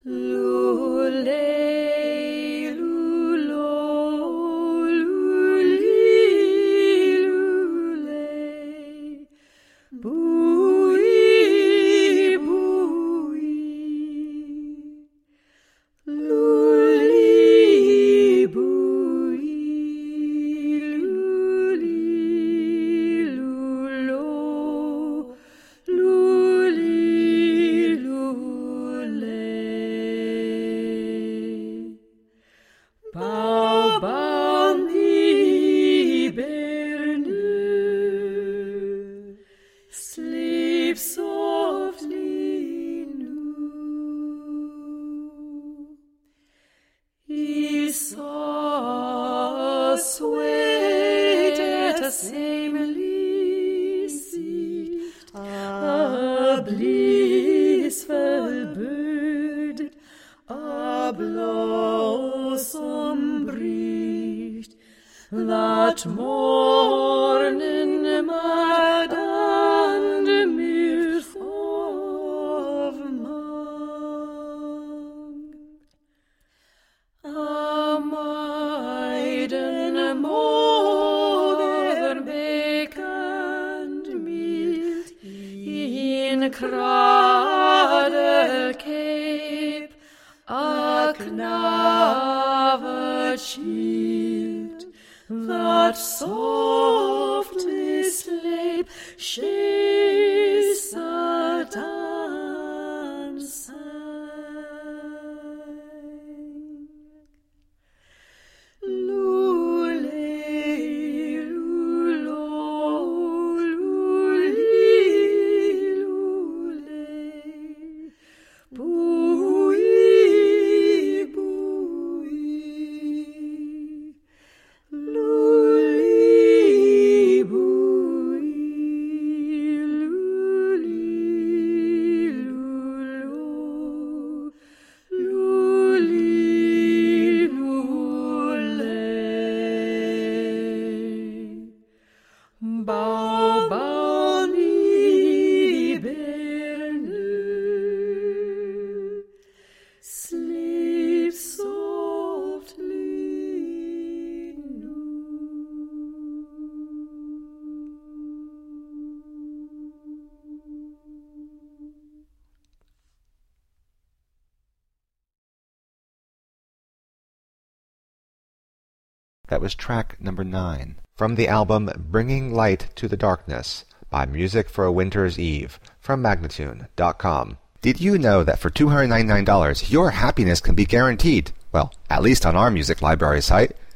That was track number 9 from the album Bringing Light to the Darkness by Music for a Winter's Eve from Magnatune.com. Did you know that for $299 your happiness can be guaranteed? Well, at least on our music library site.